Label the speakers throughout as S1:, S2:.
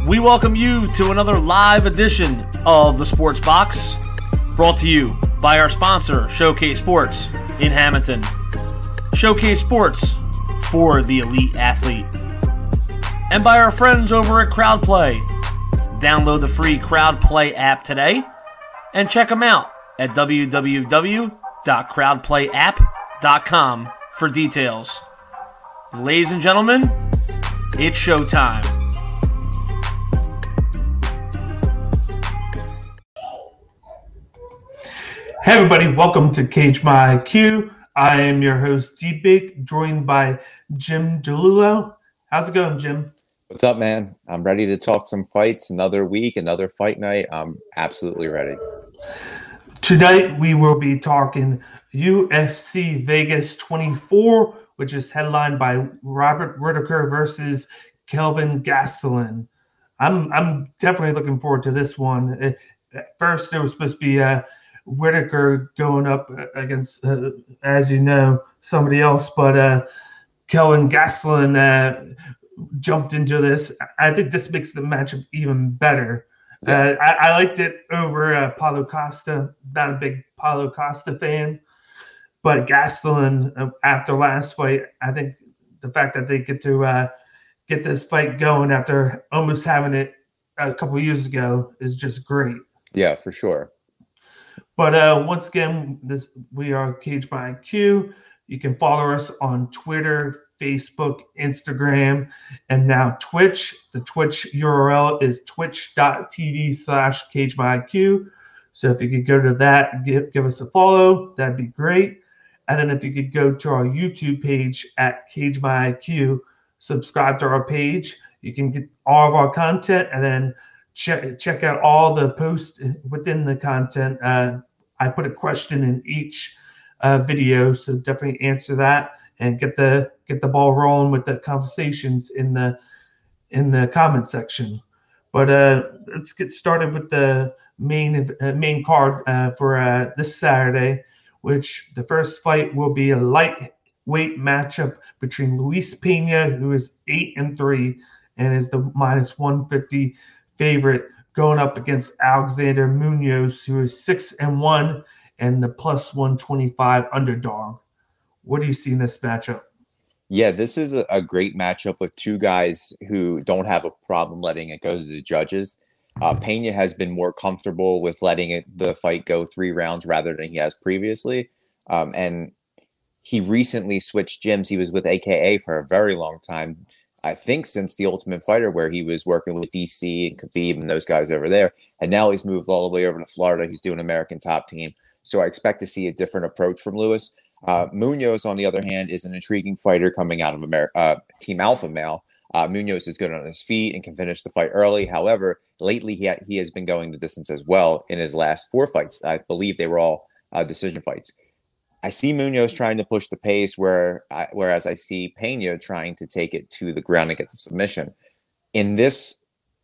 S1: We welcome you to another live edition of the Sports Box, brought to you by our sponsor, Showcase Sports in Hamilton. Showcase Sports for the elite athlete. And by our friends over at CrowdPlay. Download the free CrowdPlay app today and check them out at www.crowdplayapp.com for details. Ladies and gentlemen, it's showtime.
S2: Hey everybody, welcome to Cage My IQ. I am your host D-Big, joined by Jim DeLulo. How's it going, Jim?
S3: What's up, man? I'm ready to talk some fights. Another week, another fight night. I'm absolutely ready.
S2: Tonight we will be talking UFC Vegas 24, which is headlined by Robert Whittaker versus Kelvin Gastelum. I'm definitely looking forward to this one. At first, there was supposed to be Whittaker going up against, as you know, somebody else, but Kelvin Gastelum jumped into this. I think this makes the matchup even better. Yeah. I liked it over Paulo Costa. Not a big Paulo Costa fan, but Gastelum, after last fight, I think the fact that they get to get this fight going after almost having it a couple years ago is just great.
S3: Yeah, for sure.
S2: But once again, we are Cage by IQ. You can follow us on Twitter, Facebook, Instagram, and now Twitch. The Twitch URL is twitch.tv/CageMyIQ. So if you could go to that, give us a follow, that'd be great. And then if you could go to our YouTube page at Cage My IQ, subscribe to our page. You can get all of our content and then check out all the posts within the content. I put a question in each video, so definitely answer that and get the ball rolling with the conversations in the comment section. But let's get started with the main card for this Saturday, which the first fight will be a lightweight matchup between Luis Pena, who is 8-3 and is the -150 favorite, going up against Alexander Munoz, who is 6-1 and the +125 underdog. What do you see in this matchup?
S3: Yeah, this is a great matchup with two guys who don't have a problem letting it go to the judges. Pena has been more comfortable with letting the fight go 3 rounds rather than he has previously. And he recently switched gyms. He was with AKA for a very long time. I think since The Ultimate Fighter, where he was working with DC and Khabib and those guys over there. And now he's moved all the way over to Florida. He's doing American Top Team. So I expect to see a different approach from Lewis. Munoz, on the other hand, is an intriguing fighter coming out of Team Alpha Male. Munoz is good on his feet and can finish the fight early. However, lately he has been going the distance as well in his last 4 fights. I believe they were all decision fights. I see Munoz trying to push the pace, whereas I see Pena trying to take it to the ground and get the submission. In this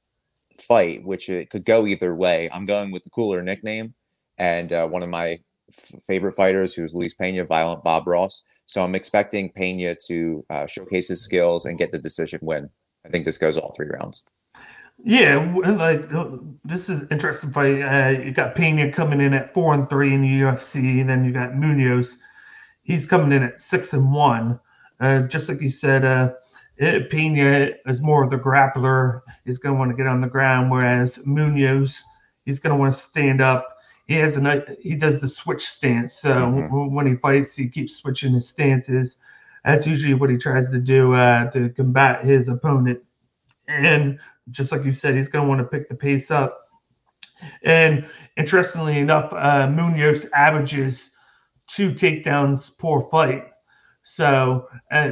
S3: fight, which it could go either way, I'm going with the cooler nickname and one of my favorite fighters, who's Luis Pena, Violent Bob Ross. So I'm expecting Pena to showcase his skills and get the decision win. I think this goes all 3 rounds.
S2: Yeah, like this is an interesting fight. You got Pena coming in at 4-3 in the UFC, and then you got Munoz. He's coming in at 6-1. Just like you said, Pena is more of the grappler. He's going to want to get on the ground, whereas Munoz, he's going to want to stand up. He does the switch stance. So when he fights, he keeps switching his stances. That's usually what he tries to do to combat his opponent. And just like you said, he's going to want to pick the pace up. And interestingly enough, Munoz averages 2 takedowns per fight. So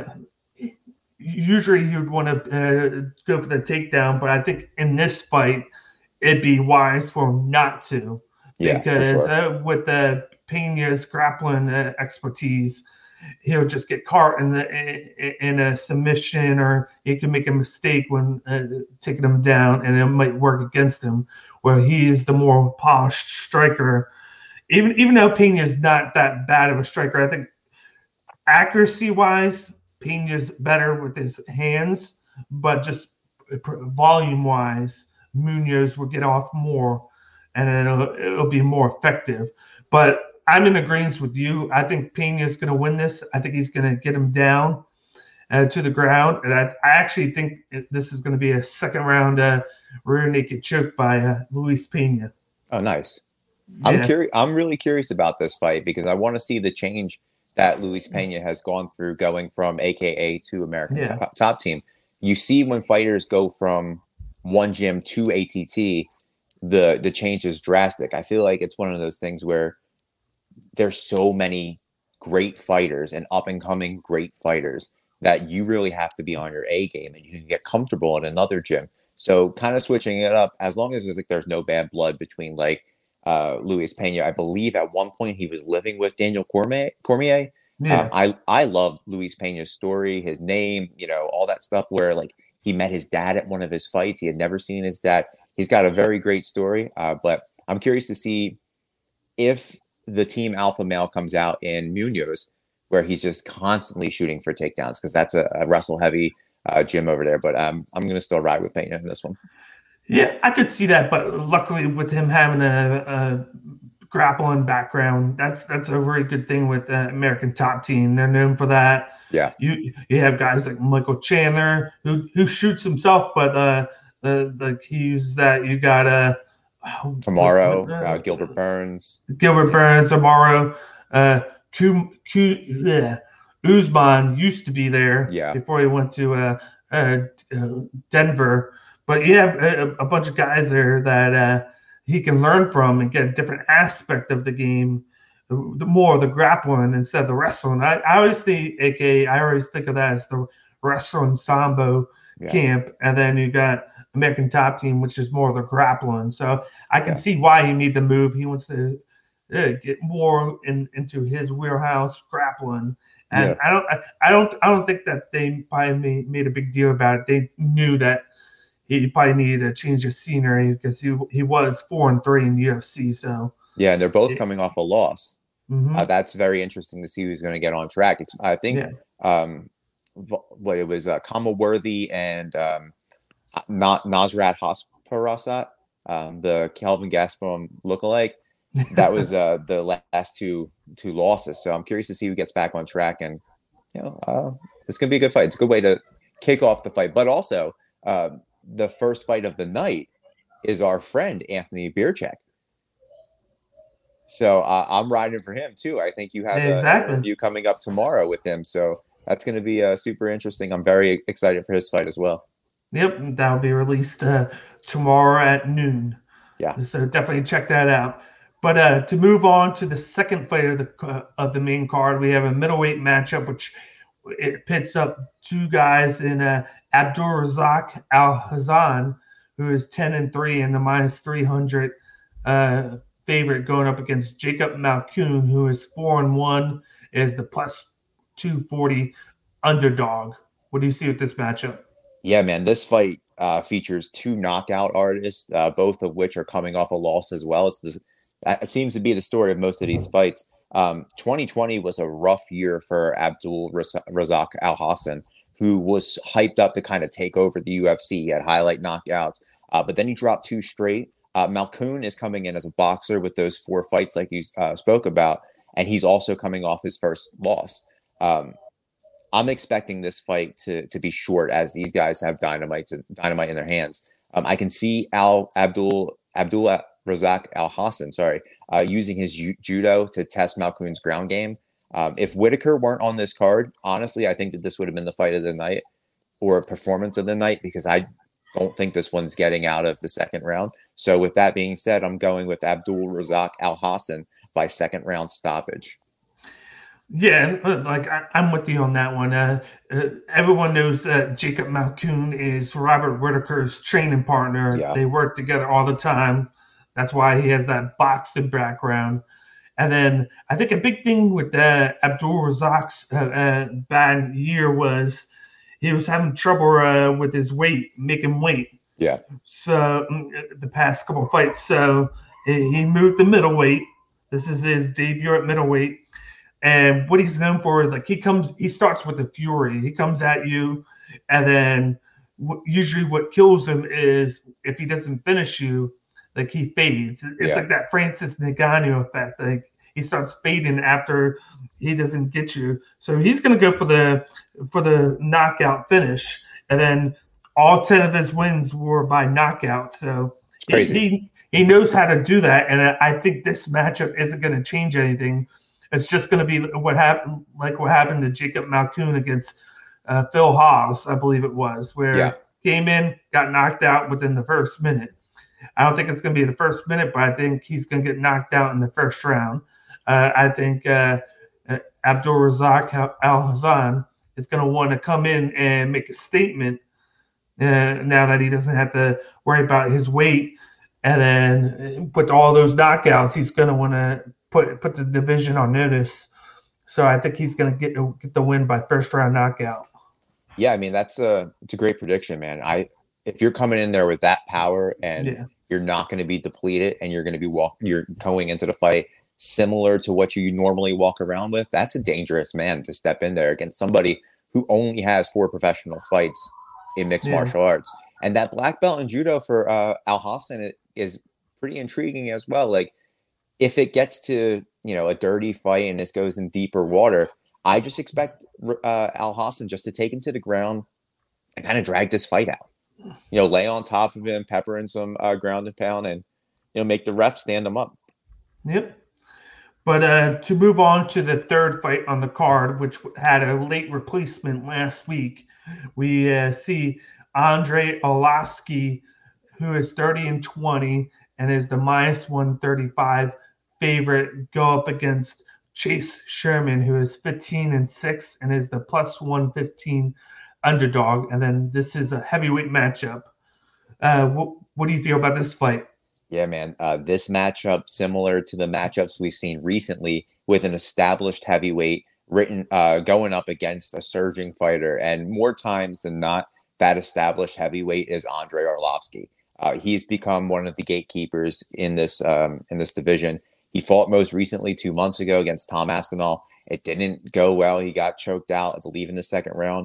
S2: usually he would want to go for the takedown, but I think in this fight, it'd be wise for him not to.
S3: Yeah,
S2: because
S3: sure.
S2: With the Pena's grappling expertise, he'll just get caught in a submission, or he can make a mistake when taking him down, and it might work against him. Where he's the more polished striker, even though Pena is not that bad of a striker, I think accuracy wise, Pena's better with his hands, but just volume wise, Munoz will get off more, and then it'll be more effective. But I'm in agreement with you. I think Pena is going to win this. I think he's going to get him down to the ground, and I actually think this is going to be a second round rear naked choke by Luis Pena.
S3: Oh, nice.
S2: Yeah.
S3: I'm really curious about this fight because I want to see the change that Luis Pena has gone through going from AKA to American Top Team. You see when fighters go from one gym to ATT, the change is drastic. I feel like it's one of those things where there's so many great fighters and up and coming great fighters that you really have to be on your A game and you can get comfortable in another gym. So kind of switching it up, as long as there's no bad blood between Luis Pena. I believe at one point he was living with Daniel Cormier.
S2: Yeah.
S3: I love Luis Pena's story, his name, all that stuff where he met his dad at one of his fights. He had never seen his dad. He's got a very great story. But I'm curious to see if the team alpha male comes out in Munoz, where he's just constantly shooting for takedowns, because that's a wrestle heavy gym over there. But I'm going to still ride with Pena in this one.
S2: Yeah, I could see that, but luckily with him having a grappling background, that's a very good thing with the American Top Team. They're known for that.
S3: Yeah,
S2: you have guys like Michael Chandler who shoots himself, but he uses that. You got
S3: Kamaru, Gilbert Burns,
S2: Amaro, Usman used to be there before he went to Denver. But you have a bunch of guys there that he can learn from and get a different aspect of the game, more of the grappling instead of the wrestling. I always think of that as the wrestling sambo camp, and then you got American Top Team, which is more of the grappling. So I can see why he made the move. He wants to get more into his wheelhouse, grappling. And I don't think that they probably made a big deal about it. They knew that he probably needed a change of scenery because he was 4-3 in the UFC. So
S3: yeah, and they're both coming off a loss. Mm-hmm. That's very interesting to see who's going to get on track. I think it was Kama Worthy and not Nasrat Hosparasat, the Kelvin Gastelum lookalike. That was the last two losses. So I'm curious to see who gets back on track, and it's going to be a good fight. It's a good way to kick off the fight, but also the first fight of the night is our friend Anthony Birchak. So I'm riding for him too. I think you have an interview coming up tomorrow with him, so that's going to be super interesting. I'm very excited for his fight as well.
S2: Yep, that'll be released tomorrow at noon.
S3: Yeah,
S2: so definitely check that out. But to move on to the second fight of the main card, we have a middleweight matchup, which it pits up two guys in Abdulrazak Alhassan, who is 10-3 and the -300 favorite, going up against Jacob Malkoun, who is 4-1, is the +240 underdog. What do you see with this matchup?
S3: Yeah, man, this fight features two knockout artists, both of which are coming off a loss as well. It seems to be the story of most of these fights. 2020 was a rough year for Abdulrazak Alhassan, who was hyped up to kind of take over the UFC. He had highlight knockouts, but then he dropped two straight. Malkoun is coming in as a boxer with those 4 fights like you spoke about, and he's also coming off his first loss. I'm expecting this fight to be short, as these guys have dynamite in their hands. I can see Abdulrazak Alhassan, using his judo to test Malkoun's ground game. If Whitaker weren't on this card, honestly, I think that this would have been the fight of the night or a performance of the night, because I don't think this one's getting out of the second round. So with that being said, I'm going with Abdulrazak Alhassan by second round stoppage.
S2: Yeah, I'm with you on that one. Everyone knows that Jacob Malkoun is Robert Whitaker's training partner. Yeah. They work together all the time. That's why he has that boxing background. And then I think a big thing with Abdulrazak's bad year was he was having trouble with his weight, making weight.
S3: Yeah. So
S2: the past couple of fights. So he moved to middleweight. This is his debut at middleweight. And what he's known for is he starts with the fury. He comes at you, and then usually what kills him is if he doesn't finish you, like he fades. It's like that Francis Ngannou effect. Like he starts fading after he doesn't get you. So he's going to go for the knockout finish, and then all 10 of his wins were by knockout. So he knows how to do that, and I think this matchup isn't going to change anything. It's just going to be what happened to Jacob Malkoun against Phil Haas, I believe it was, where came in, got knocked out within the first minute. I don't think it's going to be the first minute, but I think he's going to get knocked out in the first round. I think Abdul Razak Al Hassan is going to want to come in and make a statement now that he doesn't have to worry about his weight. And then with all those knockouts, he's going to want to put the division on notice. So I think he's going to get the win by first round knockout.
S3: Yeah, I mean it's a great prediction, man. If you're coming in there with that power and you're not going to be depleted and you're going to be you're going into the fight similar to what you normally walk around with, that's a dangerous man to step in there against somebody who only has 4 professional fights in mixed martial arts. And that black belt in judo for Al Hassan is pretty intriguing as well. Like if it gets to, a dirty fight and this goes in deeper water, I just expect Al Hassan just to take him to the ground and kind of drag this fight out. Lay on top of him, pepper in some ground and pound, and make the ref stand him up.
S2: Yep. But to move on to the third fight on the card, which had a late replacement last week, we see Andre Arlovski, who is 30-20 and is the -135 favorite, go up against Chase Sherman, who is 15-6 and is the +115 underdog. And then this is a heavyweight matchup. What do you feel about this fight?
S3: Yeah, man. This matchup, similar to the matchups we've seen recently with an established heavyweight going up against a surging fighter. And more times than not, that established heavyweight is Andre Arlovski. He's become one of the gatekeepers in this division. He fought most recently 2 months ago against Tom Aspinall. It didn't go well. He got choked out, I believe, in the second round.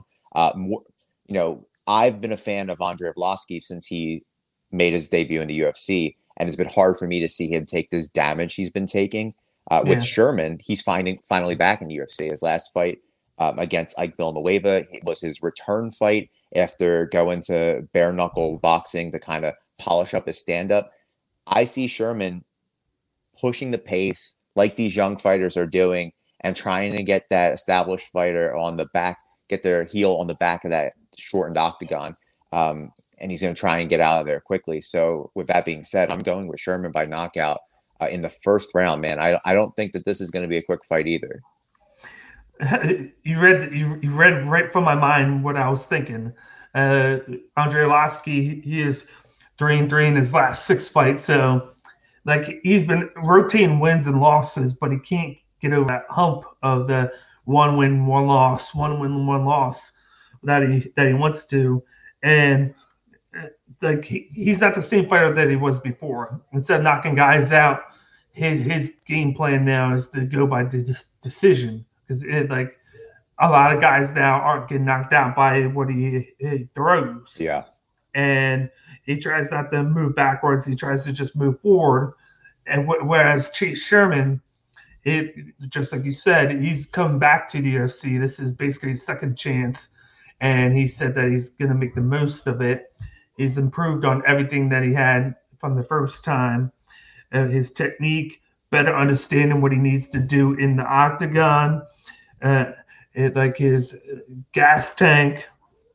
S3: I've been a fan of Andre Arlovski since he made his debut in the UFC, and it's been hard for me to see him take this damage he's been taking. With Sherman, he's finally back in the UFC. His last fight against Ike Villanueva was his return fight after going to bare knuckle boxing to kind of polish up his stand-up. I see Sherman pushing the pace like these young fighters are doing and trying to get that established fighter on the back, get their heel on the back of that shortened octagon. And he's going to try and get out of there quickly. So with that being said, I'm going with Sherman by knockout in the first round, man. I don't think that this is going to be a quick fight either.
S2: You read right from my mind what I was thinking. Andre Arlovski, he is 3-3 in his last 6 fights. So like he's been rotating wins and losses, but he can't get over that hump of the 1 win, 1 loss, 1 win, 1 loss that he wants to. And like he's not the same fighter that he was before. Instead of knocking guys out, his game plan now is to go by the decision, because like a lot of guys now aren't getting knocked out by what he throws.
S3: Yeah.
S2: And he tries not to move backwards. He tries to just move forward. And whereas Chase Sherman, just like you said, he's come back to the UFC. This is basically his second chance. And he said that he's going to make the most of it. He's improved on everything that he had from the first time. His technique, better understanding what he needs to do in the octagon, like his gas tank.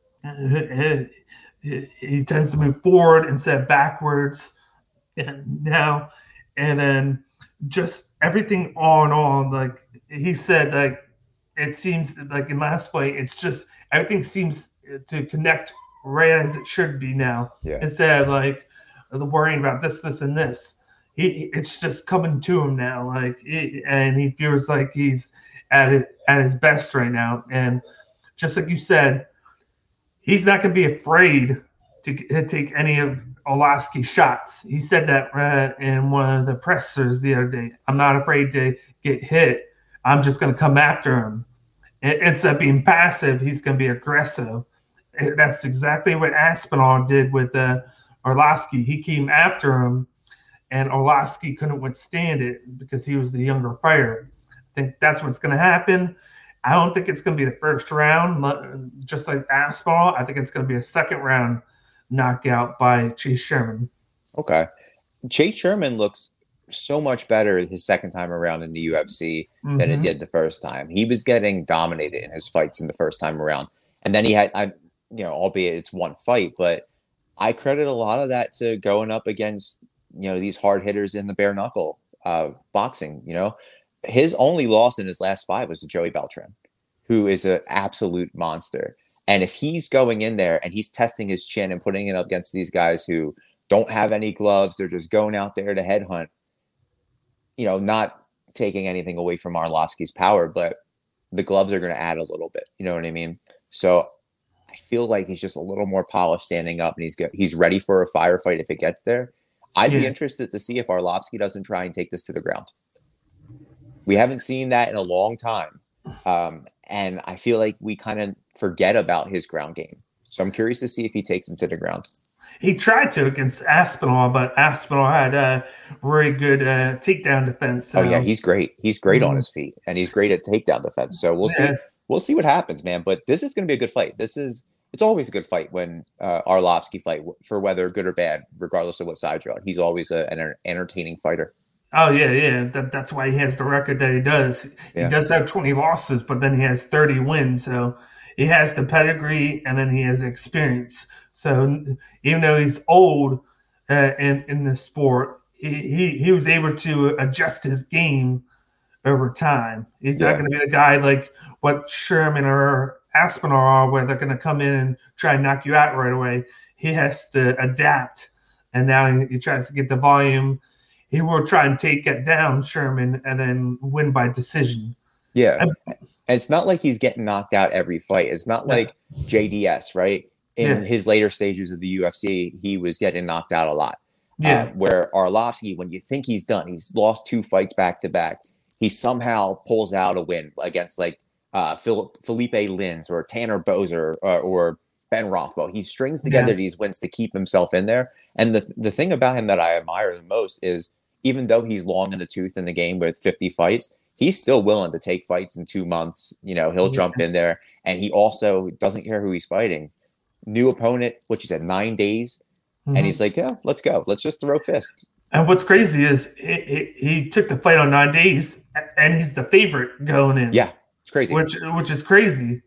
S2: He tends to move forward instead of backwards. And then just everything on. Like he said, like it seems like in last fight, it's just everything seems to connect right as it should be now.
S3: Yeah.
S2: Instead of like worrying about this, and this. It's just coming to him now. And he feels like he's at his best right now. And just like you said, he's not going to be afraid to take any of Arlovski's shots. He said that in one of the pressers the other day. I'm not afraid to get hit. I'm just going to come after him. Instead of being passive, he's going to be aggressive. That's exactly what Aspinall did with Orlovsky. He came after him, and Orlovsky couldn't withstand it because he was the younger fighter. I think that's what's going to happen. I don't think it's going to be the first round, just like Aspinall. I think it's going to be a second round knockout by Chase Sherman.
S3: Okay. Chase Sherman looks so much better his second time around in the UFC than it did the first time. He was getting dominated in his fights in the first time around. And then he had, albeit it's one fight, but I credit a lot of that to going up against, these hard hitters in the bare knuckle boxing. His only loss in his last 5 was to Joey Beltran, who is an absolute monster. And if he's going in there and he's testing his chin and putting it up against these guys who don't have any gloves, they're just going out there to headhunt, not taking anything away from Arlovsky's power, but the gloves are going to add a little bit. You know what I mean? So I feel like he's just a little more polished standing up, and he's ready for a firefight if it gets there. I'd be interested to see if Arlovsky doesn't try and take this to the ground. We haven't seen that in a long time. And I feel like we kind of forget about his ground game. So I'm curious to see if he takes him to the ground.
S2: He tried to against Aspinall, but Aspinall had a very good takedown defense. So.
S3: Oh yeah, he's great. He's great on his feet, and he's great at takedown defense. So we'll see. We'll see what happens, man. But this is going to be a good fight. It's always a good fight when Arlovsky fight, for whether good or bad, regardless of what side you're on. He's always an entertaining fighter.
S2: Oh yeah. That's why he has the record that he does. He does have 20 losses, but then he has 30 wins. So he has the pedigree, and then he has experience. So even though he's old in the sport, he was able to adjust his game over time. He's not going to be the guy like what Sherman or Aspinall are, where they're going to come in and try and knock you out right away. He has to adapt, and now he tries to get the volume. He will try and take it down Sherman and then win by decision.
S3: Yeah. And it's not like he's getting knocked out every fight. It's not like JDS, right? In his later stages of the UFC, he was getting knocked out a lot. Where Arlovsky, when you think he's done, he's lost 2 fights back to back, he somehow pulls out a win against like Felipe Lins or Tanner Boser or Ben Rothwell. He strings together these wins to keep himself in there. And the thing about him that I admire the most is, even though he's long in the tooth in the game with 50 fights, he's still willing to take fights in 2 months. He'll jump in there, and he also doesn't care who he's fighting. New opponent, what you said, 9 days. And he's like, yeah, let's go. Let's just throw fists.
S2: And what's crazy is he took the fight on 9 days, and he's the favorite going in.
S3: Yeah, it's crazy.
S2: Which is crazy.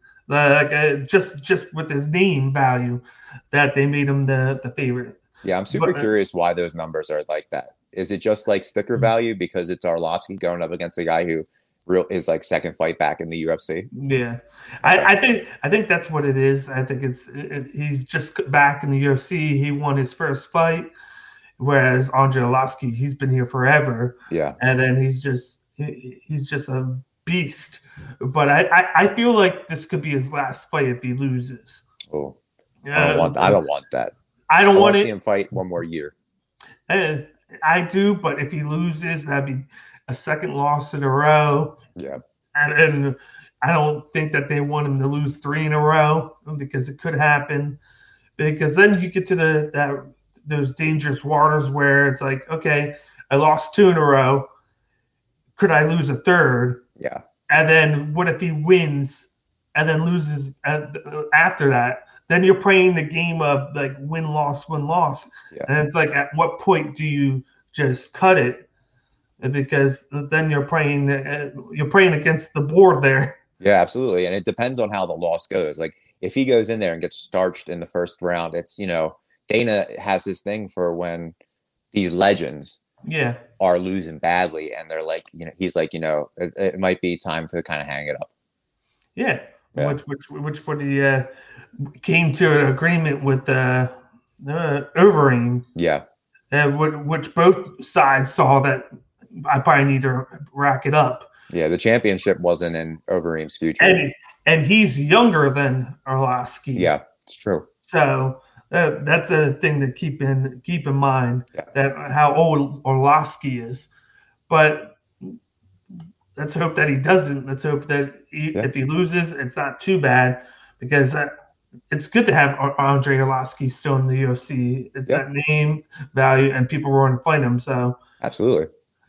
S2: Just with his name value, that they made him the favorite.
S3: Yeah, I'm super curious why those numbers are like that. Is it just like sticker value because it's Arlovsky going up against a guy who is like second fight back in the UFC?
S2: Yeah, I think that's what it is. I think he's just back in the UFC. He won his first fight, whereas Andrei Arlovsky, he's been here forever.
S3: Yeah,
S2: and then he's just a beast. But I feel like this could be his last fight if he loses.
S3: Oh, I don't want that.
S2: I don't want
S3: to see him fight one more year.
S2: I do, but if he loses, that'd be a second loss in a row.
S3: Yeah.
S2: And I don't think that they want him to lose 3 in a row, because it could happen. Because then you get to those dangerous waters where it's like, okay, I lost 2 in a row. Could I lose a third?
S3: Yeah.
S2: And then what if he wins and then loses after that? Then you're playing the game of like win-loss. Yeah. And it's like, at what point do you just cut it? Because then you're playing against the board there.
S3: Yeah, absolutely. And it depends on how the loss goes. Like if he goes in there and gets starched in the first round, it's, Dana has this thing for when these legends are losing badly, and they're like, he's like, it might be time to kind of hang it up.
S2: Yeah. Which would he came to an agreement with Overeem.
S3: Yeah.
S2: Which both sides saw that I probably need to rack it up.
S3: Yeah, the championship wasn't in Overeem's future.
S2: And he's younger than Arlovsky.
S3: Yeah, it's true.
S2: So that's a thing to keep in mind, that how old Arlovsky is. But let's hope that he doesn't. Let's hope that if he loses, it's not too bad, because it's good to have Andre Arlovsky still in the UFC. It's that name value, and people were going to fight him. So
S3: absolutely.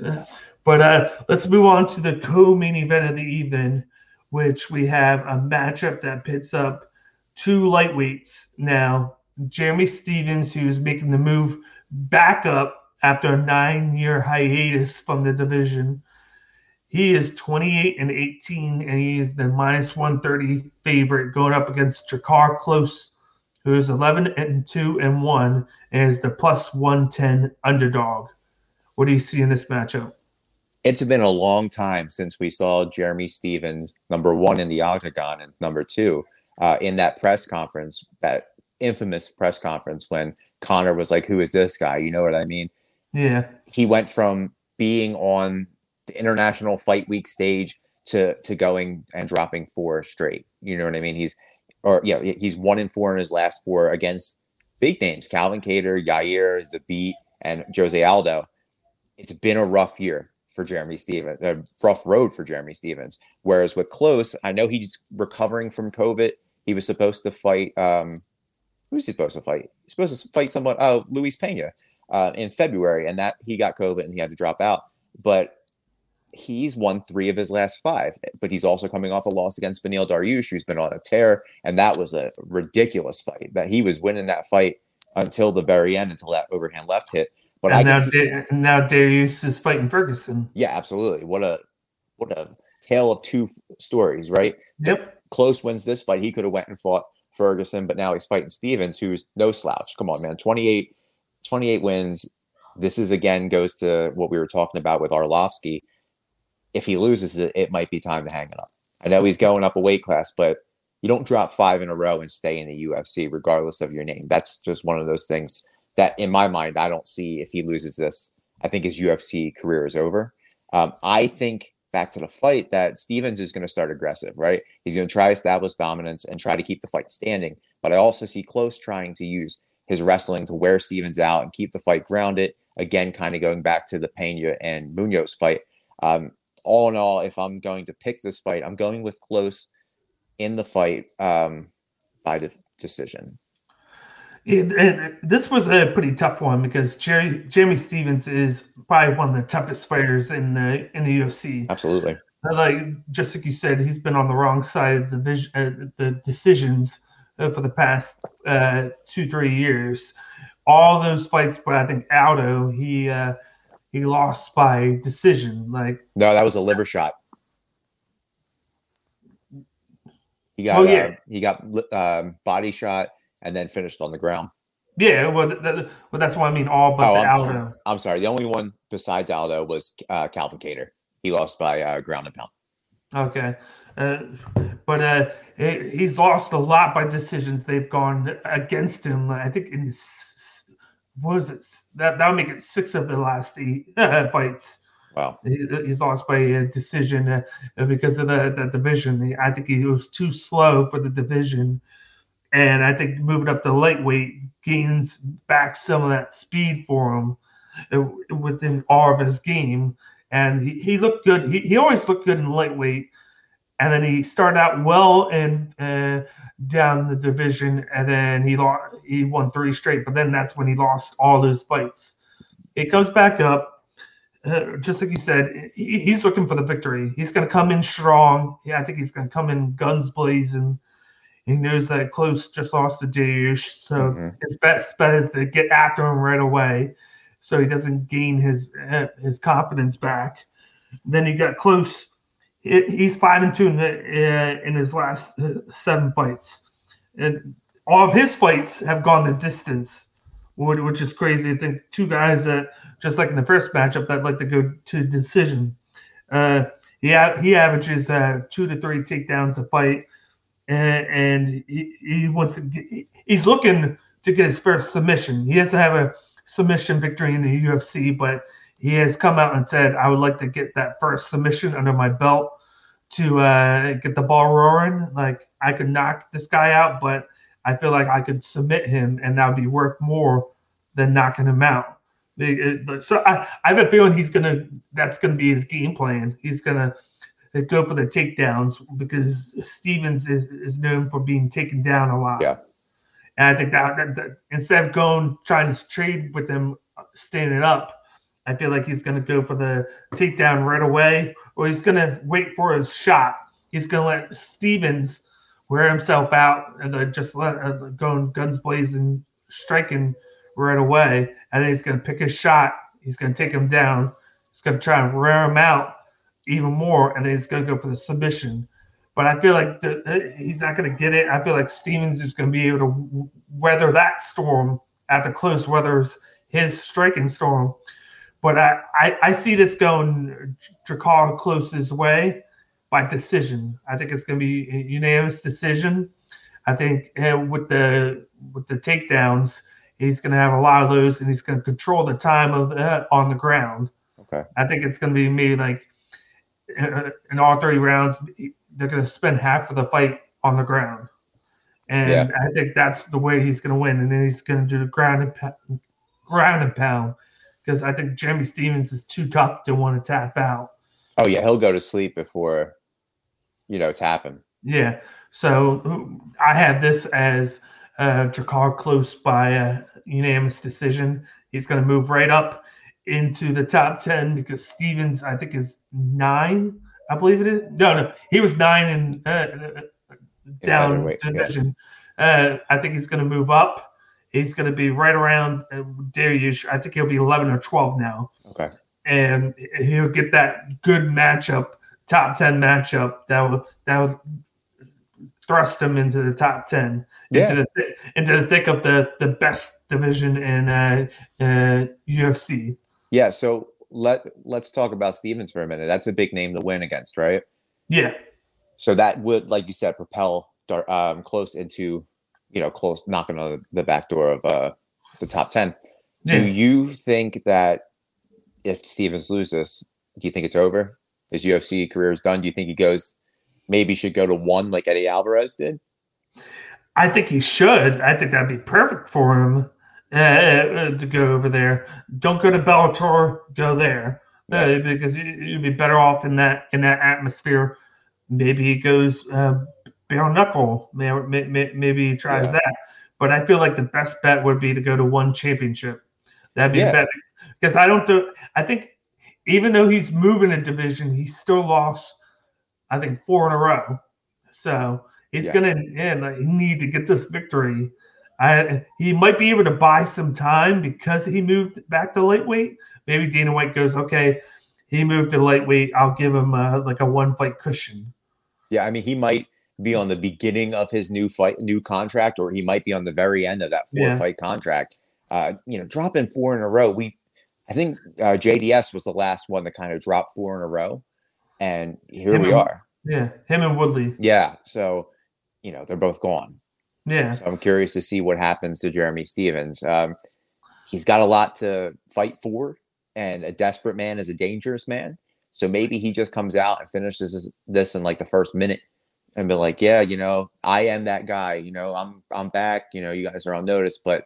S2: But let's move on to the co-main event of the evening, which we have a matchup that pits up two lightweights now. Jeremy Stephens, who's making the move back up after a 9-year hiatus from the division. He is 28-18, and he is the minus 130 favorite going up against Jakar Close, who is 11-2-1, and is the plus 110 underdog. What do you see in this matchup?
S3: It's been a long time since we saw Jeremy Stephens, number one in the octagon, and number two in that press conference, that infamous press conference when Conor was like, "Who is this guy?" You know what I mean?
S2: Yeah.
S3: He went from being on the International Fight Week stage to going and dropping 4 straight. You know what I mean? He's 1-4 in his last 4 against big names: Calvin Kattar, Yair, Zabit, and Jose Aldo. It's been a rough year for Jeremy Stephens, a rough road for Jeremy Stephens. Whereas with Close, I know he's recovering from COVID. He was supposed to fight. Who's he supposed to fight? He's supposed to fight someone. Oh, Luis Pena in February, and that he got COVID and he had to drop out. But he's won 3 of his last 5. But he's also coming off a loss against Beneil Dariush, who's been on a tear, and that was a ridiculous fight. That he was winning that fight until the very end, until that overhand left hit. But
S2: now Dariush is fighting Ferguson.
S3: Yeah, absolutely. What a tale of 2 stories, right?
S2: Yep.
S3: Close wins this fight. He could have went and fought Ferguson, but now he's fighting Stephens, who's no slouch. Come on, man. 28 wins. This is, again, goes to what we were talking about with Arlovsky. If he loses it might be time to hang it up. I know he's going up a weight class, but you don't drop 5 in a row and stay in the UFC regardless of your name. That's just one of those things that, in my mind, I don't see. If he loses this, I think his UFC career is over. I think, back to the fight, that Stephens is going to start aggressive, right? He's going to try to establish dominance and try to keep the fight standing. But I also see Close trying to use his wrestling to wear Stephens out and keep the fight grounded. Again, kind of going back to the Pena and Munoz fight. All in all, if I'm going to pick this fight, I'm going with Close in the fight by decision.
S2: And this was a pretty tough one because Jeremy Stephens is probably one of the toughest fighters in the UFC.
S3: Absolutely.
S2: Like just like you said, he's been on the wrong side of the decisions for the past 2-3 years. All those fights, but I think Aldo, he lost by decision. Like,
S3: no, that was a liver shot. He got body shot and then finished on the ground.
S2: Yeah, well, that's what I mean. All but Aldo.
S3: I'm sorry. The only one besides Aldo was Calvin Kattar. He lost by ground and pound.
S2: Okay, but he's lost a lot by decisions. They've gone against him. I think in what was it? That would make it 6 of the last 8 fights.
S3: Wow.
S2: He's lost by a decision because of that division. I think he was too slow for the division. And I think moving up to lightweight gains back some of that speed for him within all of his game. And he looked good. He always looked good in lightweight. And then he started out well and down the division. And then he won 3 straight. But then that's when he lost all those fights. It comes back up. Just like you said, he's looking for the victory. He's going to come in strong. Yeah, I think he's going to come in guns blazing. He knows that Close just lost to Dariush, so his best bet is to get after him right away, so he doesn't gain his confidence back. Then you got Close. He's 5-2 in his last 7 fights, and all of his fights have gone the distance, which is crazy. I think 2 guys that, just like in the first matchup, that like to go to decision. He averages 2 to 3 takedowns a fight. And he wants to he's looking to get his first submission. He doesn't have a submission victory in the UFC, but he has come out and said, I would like to get that first submission under my belt to get the ball rolling. Like, I could knock this guy out, but I feel like I could submit him, and that would be worth more than knocking him out. So I have a feeling that's going to be his game plan. He's going to that go for the takedowns because Stevens is known for being taken down a lot.
S3: Yeah.
S2: And I think that instead of trying to trade with him standing up, I feel like he's going to go for the takedown right away, or he's going to wait for his shot. He's going to let Stevens wear himself out and just let going guns blazing, striking right away. And then he's going to pick his shot. He's going to take him down. He's going to try and wear him out even more, and then he's going to go for the submission. But I feel like he's not going to get it. I feel like Stevens is going to be able to weather that storm at the close, weathers his striking storm. But I see this going JaCarl Close's way by decision. I think it's going to be a unanimous decision. I think with the takedowns, he's going to have a lot of those, and he's going to control the time of on the ground.
S3: Okay.
S2: I think it's going to be maybe like in all 3 rounds, they're going to spend half of the fight on the ground. And I think that's the way he's going to win. And then he's going to do the ground and pound because I think Jeremy Stevens is too tough to want to tap out.
S3: Oh, yeah. He'll go to sleep before, tapping.
S2: Yeah. So I have this as JaCarl Close by a unanimous decision. He's going to move right up into the top 10 because Stevens, I think, is 9. I believe it is. No, he was 9 in down division. Yeah. I think he's going to move up. He's going to be right around Dariush. I think he'll be 11 or 12 now.
S3: Okay.
S2: And he'll get that good matchup, top 10 matchup that will thrust him into the top 10, into the thick of the best division in UFC.
S3: Yeah, so let's talk about Stevens for a minute. That's a big name to win against, right?
S2: Yeah.
S3: So that would, like you said, propel Close into, Close knocking on the back door of the top 10. Do you think that if Stevens loses, do you think it's over? His UFC career is done? Do you think he should go to 1 like Eddie Alvarez did?
S2: I think he should. I think that'd be perfect for him. To go over there. Don't go to Bellator. Go there because you'd be better off in that atmosphere. Maybe he goes bare knuckle. Maybe he tries that. But I feel like the best bet would be to go to 1 championship. That'd be better because I think even though he's moving a division, he still lost. I think 4 in a row. So he's gonna need to get this victory. He might be able to buy some time because he moved back to lightweight. Maybe Dana White goes, okay, he moved to lightweight. I'll give him like a 1-fight cushion.
S3: Yeah, I mean, he might be on the beginning of his new contract, or he might be on the very end of that 4-fight contract. Dropping 4 in a row. I think JDS was the last one to kind of drop 4 in a row, and here we are.
S2: Yeah, him and Woodley.
S3: Yeah, so they're both gone.
S2: Yeah.
S3: So I'm curious to see what happens to Jeremy Stevens. He's got a lot to fight for, and a desperate man is a dangerous man. So maybe he just comes out and finishes this in like the first minute and be like, I am that guy. I'm back. You guys are on notice, but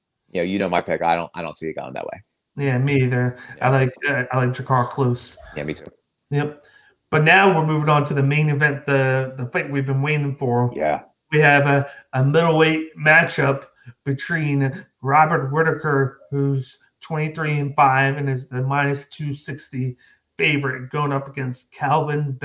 S3: my pick. I don't see it going that way.
S2: Yeah, me either. Yeah. I like JaCarl Close.
S3: Yeah, me too.
S2: Yep. But now we're moving on to the main event, the fight we've been waiting for.
S3: Yeah.
S2: We have a middleweight matchup between Robert Whitaker, who's 23-5 and is the -260 favorite, going up against Kelvin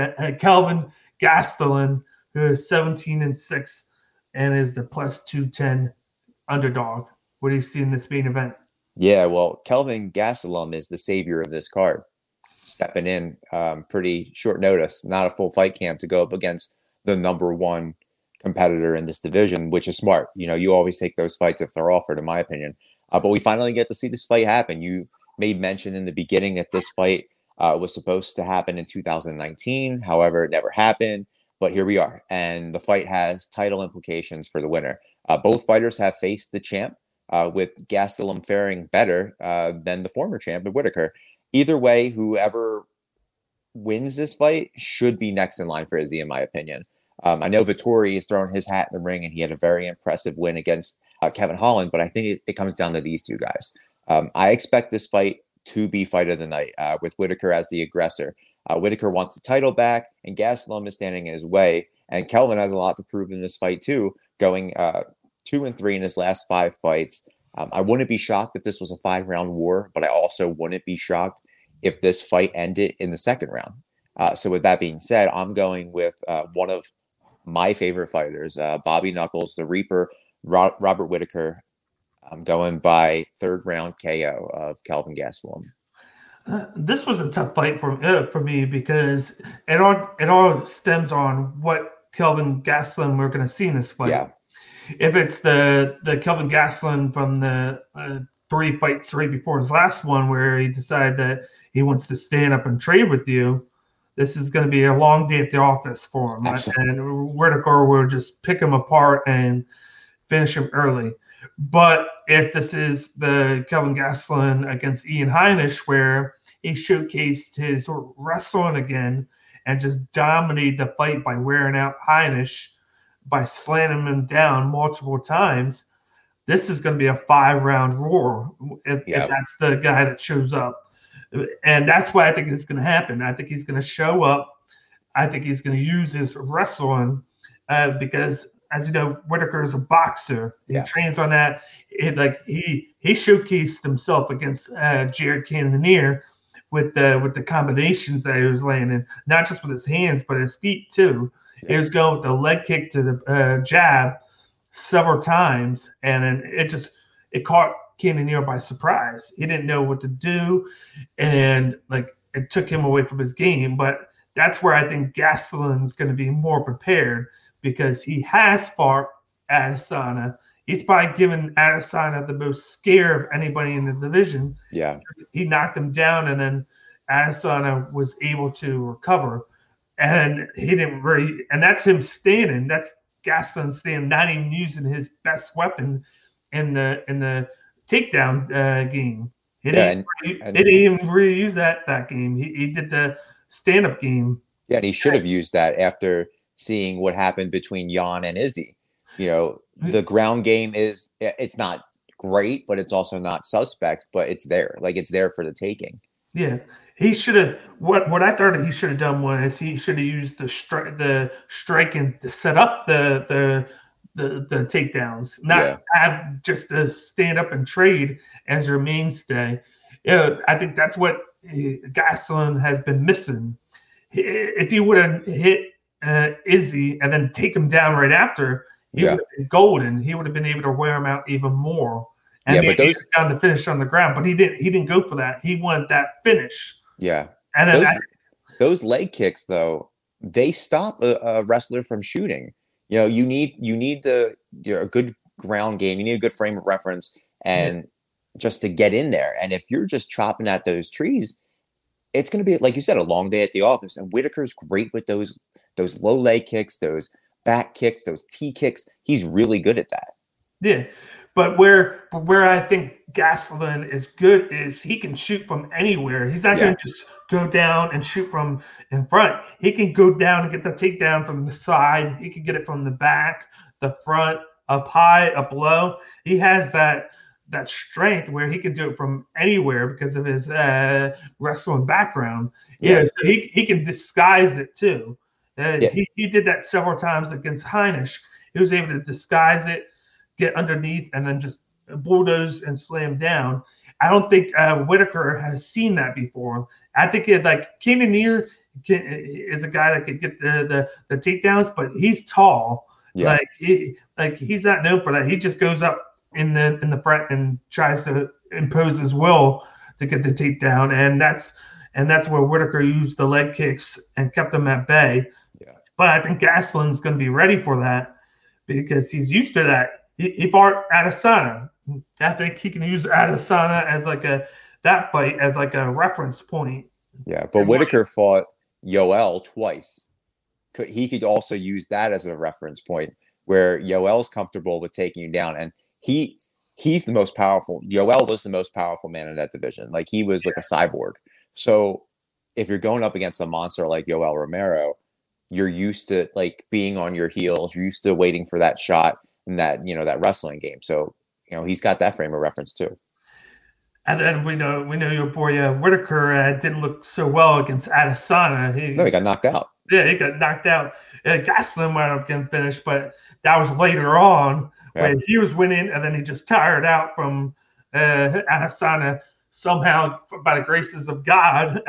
S2: Gastelum, who is 17-6 and is the +210 underdog. What do you see in this main event?
S3: Yeah, well, Kelvin Gastelum is the savior of this card, stepping in pretty short notice, not a full fight camp to go up against the number 1 competitor in this division, which is smart. You always take those fights if they're offered, in my opinion. But we finally get to see this fight happen. You made mention in the beginning that this fight was supposed to happen in 2019. However, it never happened. But here we are. And the fight has title implications for the winner. Both fighters have faced the champ, with Gastelum faring better than the former champ, Whitaker. Either way, whoever wins this fight should be next in line for Izzy, in my opinion. I know Vettori has thrown his hat in the ring, and he had a very impressive win against Kevin Holland, but I think it comes down to these two guys. I expect this fight to be fight of the night, with Whitaker as the aggressor. Whitaker wants the title back, and Gastelum is standing in his way. And Kelvin has a lot to prove in this fight too, going 2-3 in his last 5 fights. I wouldn't be shocked if this was a 5-round war, but I also wouldn't be shocked if this fight ended in the 2nd round. So with that being said, I'm going with one of my favorite fighters, Bobby Knuckles, the Reaper, Robert Whitaker. I'm going by 3rd round KO of Kelvin Gastelum.
S2: This was a tough fight for me because it all stems on what Kelvin Gastelum we're going to see in this fight.
S3: Yeah.
S2: If it's the Kelvin Gastelum from the 3 fights right before his last one, where he decided that he wants to stand up and trade with you, this is going to be a long day at the office for him.
S3: Absolutely.
S2: And Whitaker will just pick him apart and finish him early. But if this is the Kelvin Gastelum against Ian Heinisch, where he showcased his wrestling again and just dominated the fight by wearing out Heinisch, by slamming him down multiple times, this is going to be a 5-round war if that's the guy that shows up. And that's why I think it's going to happen. I think he's going to show up. I think he's going to use his wrestling because, as you know, Whitaker is a boxer. He trains on that. He showcased himself against Jared Cannonier with the combinations that he was landing, not just with his hands but his feet too. He was going with the leg kick to the jab several times, and then it caught Cannonier by surprise. He didn't know what to do, and it took him away from his game. But that's where I think Gastelum's going to be more prepared because he has fought Adesanya. He's probably given Adesanya the most scare of anybody in the division.
S3: Yeah,
S2: he knocked him down, and then Adesanya was able to recover. And he didn't really, and that's him standing. That's Gastelum standing, not even using his best weapon in the takedown game. He didn't even really use that game. He did the stand-up game.
S3: Yeah, and he should have used that after seeing what happened between Jan and Izzy. The ground game it's not great, but it's also not suspect, but it's there. It's there for the taking.
S2: Yeah. He should have. What I thought he should have done was he should have used the striking to set up the takedowns, not have just to stand up and trade as your mainstay. I think that's what Gastelum has been missing. If he would have hit Izzy and then take him down right after, he would have been golden. He would have been able to wear him out even more. And
S3: but those
S2: down the finish on the ground, but he didn't go for that. He wanted that finish.
S3: Yeah,
S2: and then
S3: those leg kicks though, they stop a wrestler from shooting. You need a good ground game. You need a good frame of reference, and just to get in there. And if you're just chopping at those trees, it's going to be, like you said, a long day at the office. And Whitaker's great with those low leg kicks, those back kicks, those T kicks. He's really good at that.
S2: Yeah. But where I think Gastelum is good is he can shoot from anywhere. He's not going to just go down and shoot from in front. He can go down and get the takedown from the side. He can get it from the back, the front, up high, up low. He has that strength where he can do it from anywhere because of his wrestling background. So he can disguise it too. He did that several times against Heinisch. He was able to disguise it, get underneath, and then just bulldoze and slam down. I don't think Whitaker has seen that before. I think Cannonier is a guy that could get the takedowns, but he's tall. Yeah. He's not known for that. He just goes up in the front and tries to impose his will to get the takedown, and that's where Whitaker used the leg kicks and kept them at bay. Yeah. But I think Gastelum's going to be ready for that because he's used to that. He fought Adesanya. I think he can use Adesanya as that fight as a reference point.
S3: Yeah, but Whitaker fought Yoel twice. He could also use that as a reference point where Yoel's comfortable with taking you down, and he's the most powerful. Yoel was the most powerful man in that division. He was like a cyborg. So if you're going up against a monster like Yoel Romero, you're used to being on your heels. You're used to waiting for that shot. That that wrestling game, so he's got that frame of reference too.
S2: And then we know your boy Whitaker didn't look so well against Adesanya.
S3: No, he got knocked out.
S2: Yeah, he got knocked out. Gastelum wound up getting finished, but that was later on when he was winning, and then he just tired out from Adesanya somehow by the graces of God.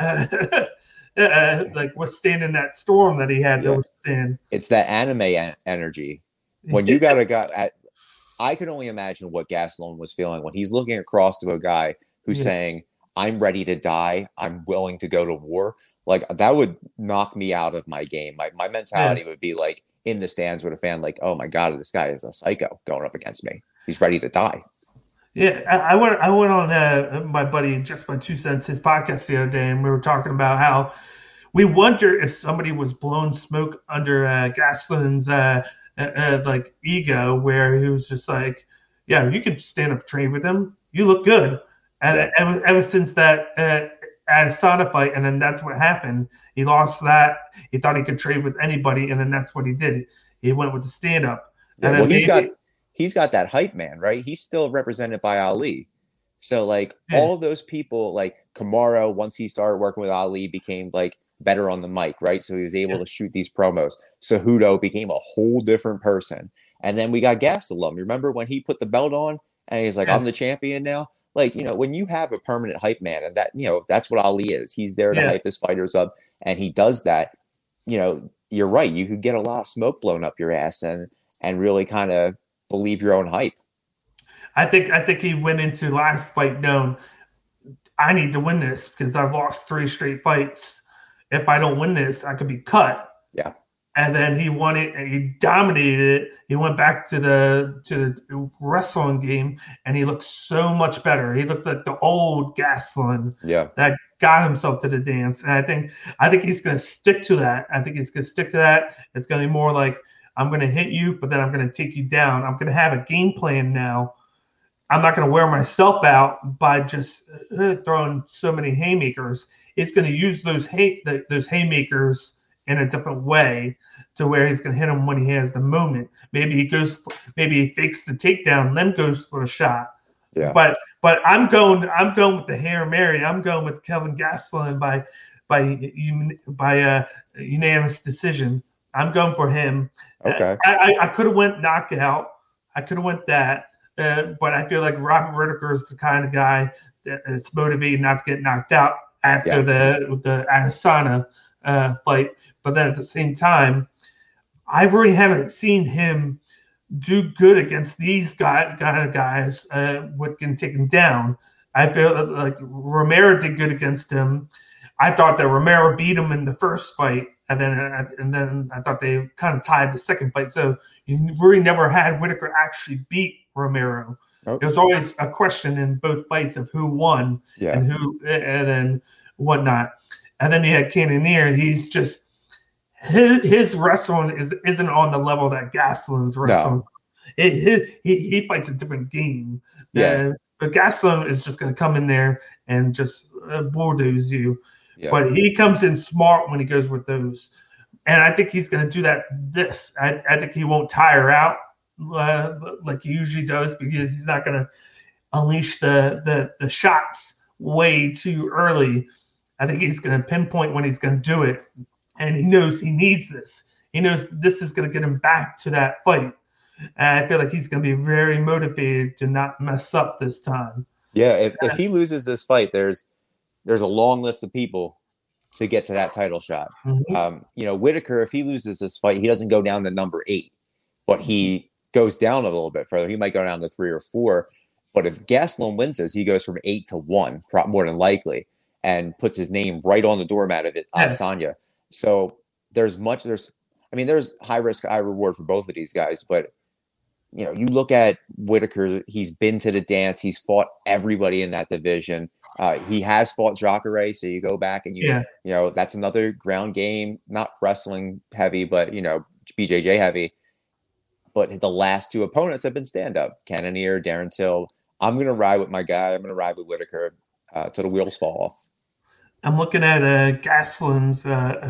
S2: Like withstanding that storm that he had to withstand.
S3: It's that anime energy. When you got a guy I could only imagine what Gastelum was feeling when he's looking across to a guy who's saying, I'm ready to die. I'm willing to go to war. Like that would knock me out of my game. My mentality would be like in the stands with a fan, like, oh my God, this guy is a psycho going up against me. He's ready to die.
S2: Yeah, I went on my buddy Just My 2 Cents, his podcast the other day, and we were talking about how we wonder if somebody was blowing smoke under Gastelum's like ego, where he was just like, yeah, you could stand up and train with him. You look good. And ever since that Adesanya fight, and then that's what happened. He lost that. He thought he could trade with anybody, and then that's what he did. He went with the stand up.
S3: Yeah, well, he's got that hype man, right? He's still represented by Ali. So like all of those people, like Kamaru, once he started working with Ali, became like better on the mic, right? So he was able to shoot these promos. Cejudo became a whole different person. And then we got Gastelum. Remember when he put the belt on and he's like, I'm the champion now? Like, when you have a permanent hype man, and that, that's what Ali is. He's there to hype his fighters up, and he does that. You're right. You could get a lot of smoke blown up your ass and really kind of believe your own hype.
S2: I think he went into last fight known, I need to win this because I've lost 3 straight fights. If I don't win this, I could be cut.
S3: Yeah.
S2: And then he won it and he dominated it. He went back to the wrestling game and he looked so much better. He looked like the old Gastelum that got himself to the dance. And I think he's going to stick to that. It's going to be more like, I'm going to hit you, but then I'm going to take you down. I'm going to have a game plan now. I'm not going to wear myself out by just throwing so many haymakers. It's going to use those haymakers in a different way to where he's going to hit him when he has the moment. Maybe he fakes the takedown, then goes for a shot. Yeah. But I'm going with the Hail Mary. I'm going with Kelvin Gastelum by unanimous decision. I'm going for him.
S3: Okay.
S2: I could have went knockout. I could have went that. But I feel like Robert Whitaker is the kind of guy that's motivated not to get knocked out after the Adesanya fight. But then at the same time, I really haven't seen him do good against these kind of guys what can take him down. I feel like Romero did good against him. I thought that Romero beat him in the first fight, and then I thought they kind of tied the second fight. So you really never had Whitaker actually beat Romero. Okay. There was always a question in both fights of who won and then whatnot. And then you had Cannonier. He's just his wrestling isn't on the level that Gastelum's wrestling. No. He fights a different game. Yeah. But Gastelum is just going to come in there and just bulldoze you. Yeah. But he comes in smart when he goes with those. And I think he's going to do that I think he won't tire out like he usually does because he's not going to unleash the shots way too early. I think he's going to pinpoint when he's going to do it. And he knows he needs this. He knows this is going to get him back to that fight. And I feel like he's going to be very motivated to not mess up this time.
S3: Yeah, if he loses this fight, there's a long list of people to get to that title shot. Mm-hmm. Whitaker, if he loses this fight, he doesn't go down to number 8, but he goes down a little bit further. He might go down to 3 or 4. But if Gastelum wins this, he goes from 8 to 1, more than likely, and puts his name right on the doormat of Adesanya. So there's high risk, high reward for both of these guys. But you look at Whitaker, he's been to the dance, he's fought everybody in that division. He has fought Jacare, so you go back and that's another ground game, not wrestling heavy, but BJJ heavy. But the last 2 opponents have been stand-up, Cannonier, Darren Till. I'm going to ride with my guy. I'm going to ride with Whitaker till the wheels fall off.
S2: I'm looking at Gastelum's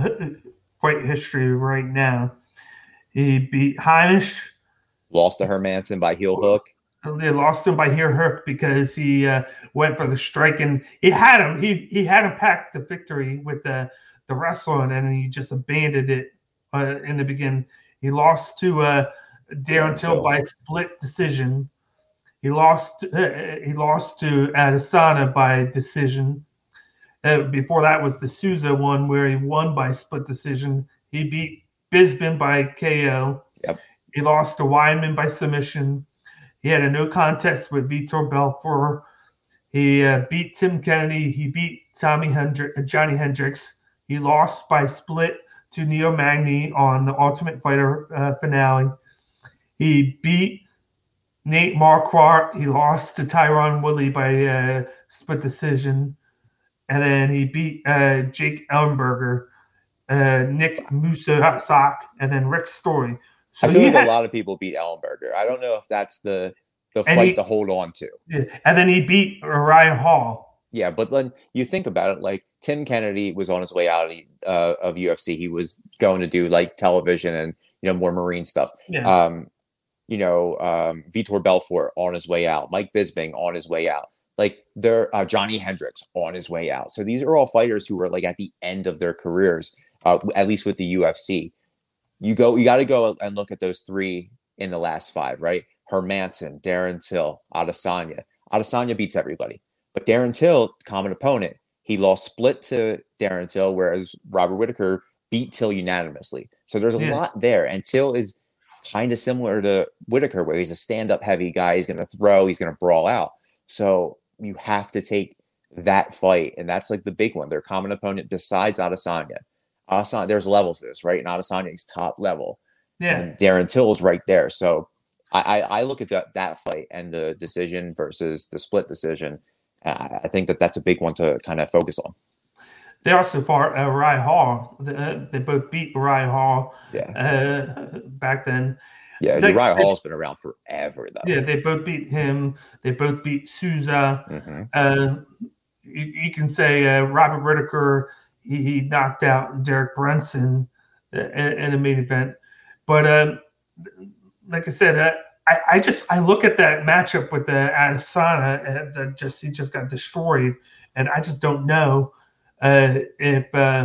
S2: fight history right now. He beat Heinisch.
S3: Lost to Hermanson by heel hook.
S2: They lost him by hair hook because he went for the strike, and he had him. He had him packed the victory with the wrestling, and he just abandoned it in the beginning. He lost to Darren Till by split decision. He lost to Adesanya by decision. Before that was the Souza one where he won by split decision. He beat Bisping by KO.
S3: Yep.
S2: He lost to Wyman by submission. He had a no contest with Vitor Belfort. He beat Tim Kennedy. He beat Johnny Hendricks. He lost by split to Neil Magny on the Ultimate Fighter finale. He beat Nate Marquardt. He lost to Tyron Woodley by split decision. And then he beat Jake Ellenberger, Nick Musasak, and then Rick Story. So
S3: I feel like a lot of people beat Ellenberger. I don't know if that's the fight to hold on to.
S2: Yeah. And then he beat Ryan Hall.
S3: Yeah, but then you think about it, like Tim Kennedy was on his way out of UFC. He was going to do like television and more marine stuff.
S2: Yeah.
S3: Vitor Belfort on his way out. Mike Bisping on his way out. Like they're Johnny Hendricks on his way out. So these are all fighters who are like at the end of their careers, at least with the UFC. You got to go and look at those three in the last five, right? Hermansson, Darren Till, Adesanya. Adesanya beats everybody. But Darren Till, common opponent, he lost split to Darren Till, whereas Robert Whittaker beat Till unanimously. So there's a lot there. And Till is kind of similar to Whittaker, where he's a stand-up heavy guy. He's going to throw. He's going to brawl out. So you have to take that fight. And that's like the big one. Their common opponent besides Adesanya. There's levels to this, right? And Adesanya's top level.
S2: Yeah.
S3: And Darren Till is right there. So I look at that fight and the decision versus the split decision. I think that's a big one to kind of focus on.
S2: They also fought Uriah Hall. They both beat Uriah Hall back then.
S3: Yeah, Uriah Hall's been around forever, though.
S2: Yeah, they both beat him. They both beat Souza.
S3: Mm-hmm.
S2: You can say Robert Whittaker, he knocked out Derek Brunson in a main event. But like I said, I look at that matchup with the Adesanya and he just got destroyed, and I just don't know if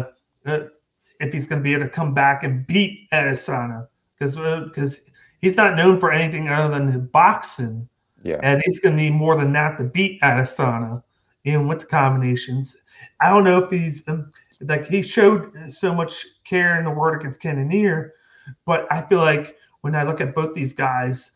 S2: he's going to be able to come back and beat Adesanya because he's not known for anything other than boxing.
S3: Yeah,
S2: and he's going to need more than that to beat Adesanya, even with the combinations. I don't know if he's like he showed so much care in the word against Cannonier, but I feel like when I look at both these guys,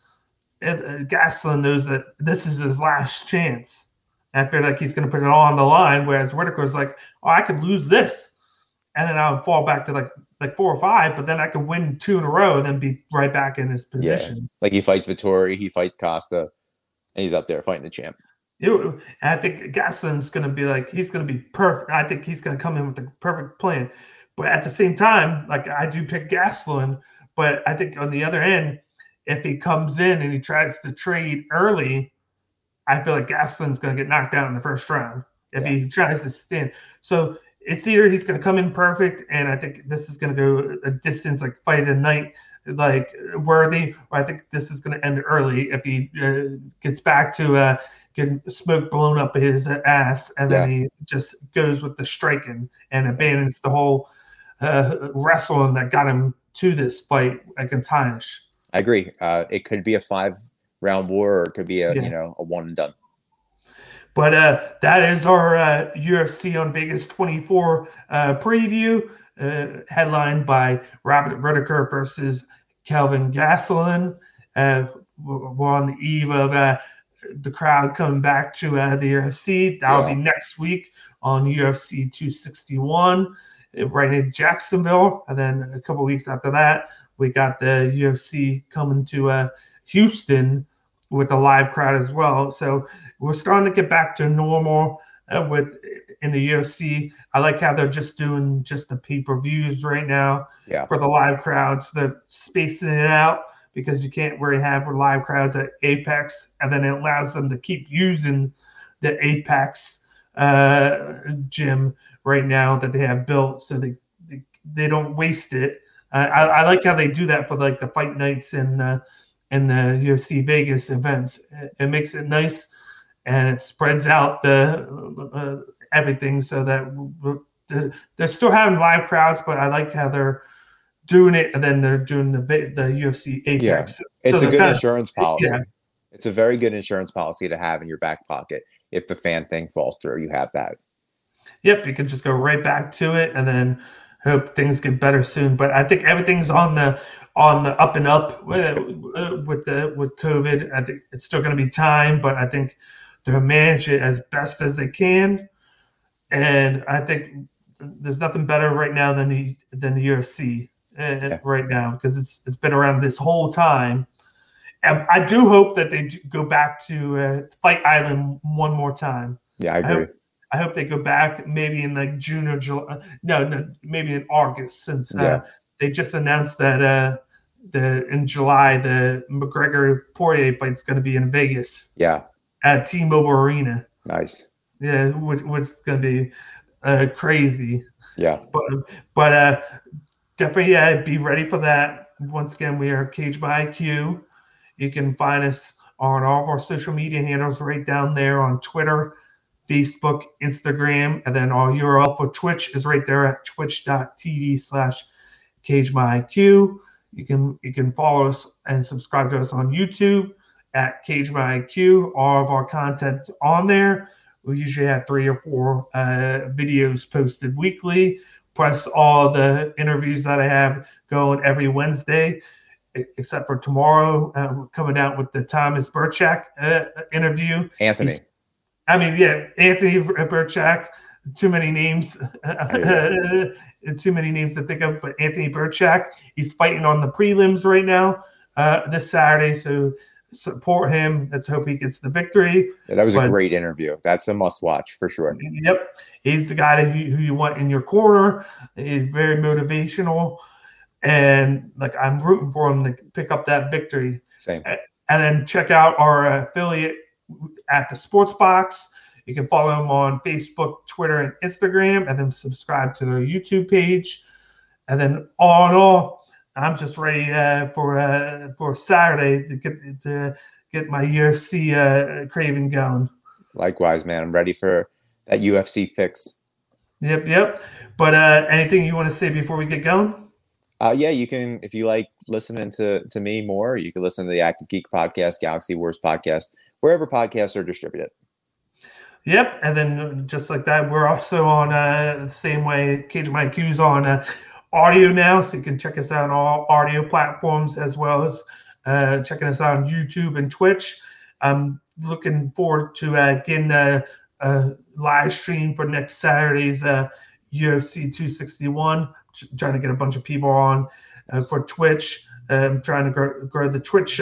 S2: Gastelum knows that this is his last chance. I feel like he's going to put it all on the line, whereas Whittaker's like, oh, I could lose this, and then I would fall back to like 4 or 5, but then I could win 2 in a row and then be right back in this position.
S3: Yeah. Like he fights Vettori, he fights Costa, and he's up there fighting the champ.
S2: I think Gastelum's going to be like, he's going to be perfect. I think he's going to come in with the perfect plan. But at the same time, like I do pick Gastelum, but I think on the other end, if he comes in and he tries to trade early, I feel like Gastelum's going to get knocked out in the first round if he tries to stand. So it's either he's going to come in perfect, and I think this is going to go a distance like fight a night, like worthy, or I think this is going to end early if he gets back to getting smoke blown up his ass, and then he just goes with the striking and abandons the whole wrestling that got him to this fight against Heinisch.
S3: I agree. It could be a 5-round war, or it could be a one and done.
S2: But that is our UFC on Vegas 24 preview, headlined by Robert Whittaker versus Kelvin Gastelum. We're on the eve of the crowd coming back to the UFC. That will be next week on UFC 261, right in Jacksonville. And then a couple weeks after that, we got the UFC coming to Houston with a live crowd as well. So we're starting to get back to normal in the UFC. I like how they're just doing just the pay-per-views right now for the live crowds. They're spacing it out because you can't really have live crowds at Apex, and then it allows them to keep using the Apex gym right now that they have built, so they don't waste it. I like how they do that for like the fight nights and in the UFC Vegas events. It makes it nice, and it spreads out the everything so that they're still having live crowds, but I like how they're doing it, and then they're doing the UFC Apex.
S3: Yeah, it's a good insurance policy. Yeah. It's a very good insurance policy to have in your back pocket. If the fan thing falls through, you have that.
S2: Yep, you can just go right back to it, and then hope things get better soon. But I think everything's on the up and up with COVID. I think it's still going to be time, but I think they'll manage it as best as they can. And I think there's nothing better right now than the UFC right now, because it's been around this whole time. And I do hope that they go back to Fight Island one more time.
S3: Yeah, I agree.
S2: I hope they go back maybe in like June or July. No, maybe in August, since they just announced that in July the McGregor-Poirier fight's going to be in Vegas.
S3: Yeah.
S2: At T-Mobile Arena.
S3: Nice.
S2: Yeah, which is going to be crazy.
S3: Yeah.
S2: But definitely be ready for that. Once again, we are Cage by IQ. You can find us on all of our social media handles right down there on Twitter, Facebook, Instagram, and then our URL for Twitch is right there at twitch.tv/CageMyIQ. You can follow us and subscribe to us on YouTube at Cage by IQ. All of our content's on there. We usually have 3 or 4 videos posted weekly, plus all the interviews that I have going every Wednesday, except for tomorrow. We're coming out with the Thomas Burchak interview.
S3: Anthony
S2: Burchak. Too many names. Too many names to think of, but Anthony Burchak. He's fighting on the prelims right now this Saturday, so support him. Let's hope he gets the victory.
S3: Yeah, that was a great interview. That's a must-watch for sure.
S2: Yep. He's the guy who you want in your corner. He's very motivational, and I'm rooting for him to pick up that victory.
S3: Same.
S2: And then check out our affiliate at the Sports Box. You can follow them on Facebook, Twitter, and Instagram, and then subscribe to their YouTube page. And then all in all, I'm just ready for Saturday to get my UFC craving going.
S3: Likewise, man. I'm ready for that UFC fix.
S2: Yep. But anything you want to say before we get going?
S3: Yeah, you can. If you like listening to me more, you can listen to the Active Geek podcast, Galaxy Wars podcast, wherever podcasts are distributed.
S2: Yep, and then just like that, we're also on the same way. Cage of My IQ's on audio now, so you can check us out on all audio platforms, as well as checking us out on YouTube and Twitch. I'm looking forward to getting a live stream for next Saturday's UFC 261. Trying to get a bunch of people on for Twitch. I'm trying to grow the Twitch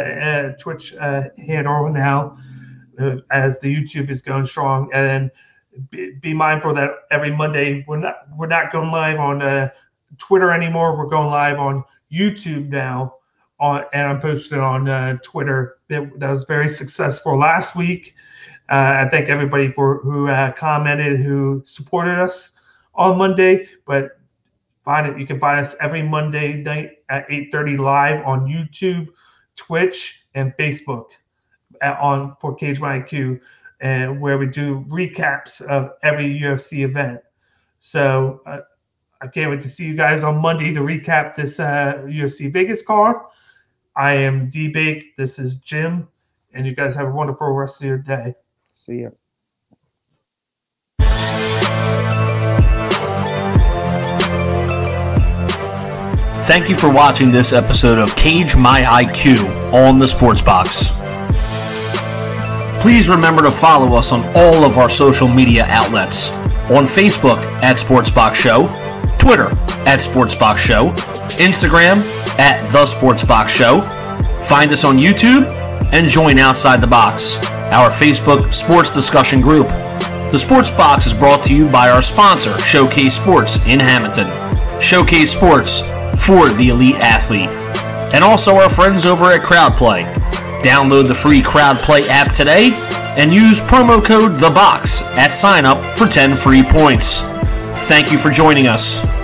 S2: handle now. As the YouTube is going strong, and be mindful that every Monday we're not going live on Twitter anymore. We're going live on YouTube now, and I'm posting on Twitter. That was very successful last week. I thank everybody who commented, who supported us on Monday. But you can find us every Monday night at 8:30 live on YouTube, Twitch, and Facebook. For Cage by IQ, and where we do recaps of every UFC event. So I can't wait to see you guys on Monday to recap this UFC Vegas card. I am D-Bake. This is Jim, and you guys have a wonderful rest of your day.
S3: See ya.
S1: Thank you for watching this episode of Cage My IQ on the Sports Box. Please remember to follow us on all of our social media outlets. On Facebook at SportsBox Show, Twitter at SportsBox Show, Instagram at The SportsBox Show. Find us on YouTube and join Outside the Box, our Facebook sports discussion group. The Sports Box is brought to you by our sponsor, Showcase Sports in Hamilton. Showcase Sports for the elite athlete. And also our friends over at CrowdPlay. Download the free CrowdPlay app today and use promo code THEBOX at sign up for 10 free points. Thank you for joining us.